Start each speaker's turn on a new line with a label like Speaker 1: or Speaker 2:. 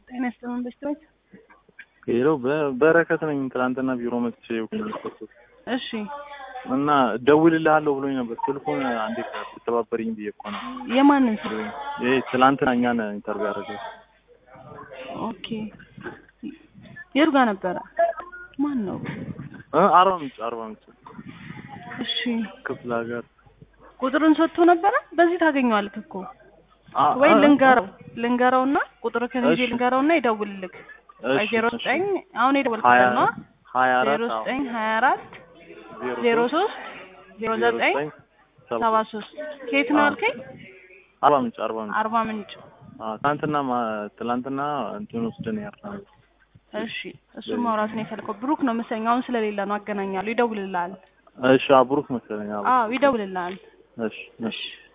Speaker 1: ጤና ይስጥልን በስተት
Speaker 2: ሄሎ በረከት ነኝ ትናንትና ቢሮ መጥቼ
Speaker 1: እሺ
Speaker 2: እና ደውልልሃለሁ ብሎኝ ነበር ስልኩን አንዴ ተባበሪኝ ብዬ እኮ ነው
Speaker 1: የማንን ስልክ
Speaker 2: ትናንትና እኛን ኢንተርቪው ያደረገው
Speaker 1: ኦኬ የርጋ ነበር ማን ነው
Speaker 2: አርባ ምንጭ
Speaker 1: እሺ
Speaker 2: ክፍለ ሀገር
Speaker 1: ቁጥሩን ሰጥቶ ነበር በዚህ ታገኘዋለህ እኮ ወይ ልንገረውና ቁጥሩ ከዚህ ልንገረውና ይደውልልክ 09 አሁን ይደውልልክ ነው 24 03 09 73 ከየት ነው አልከኝ? አርባ ምንጭ
Speaker 2: ትላንትና እንትን ወስደን ያርናል።
Speaker 1: እሺ እሱ ማውራት ነው የፈለከው ብሩክ ነው መሰለኝ አሁን ስለሌለ ነው አገናኛለሁ ይደውልልሃል።
Speaker 2: እሺ ብሩክ መሰለኝ
Speaker 1: ይደውልልሃል።
Speaker 2: እሺ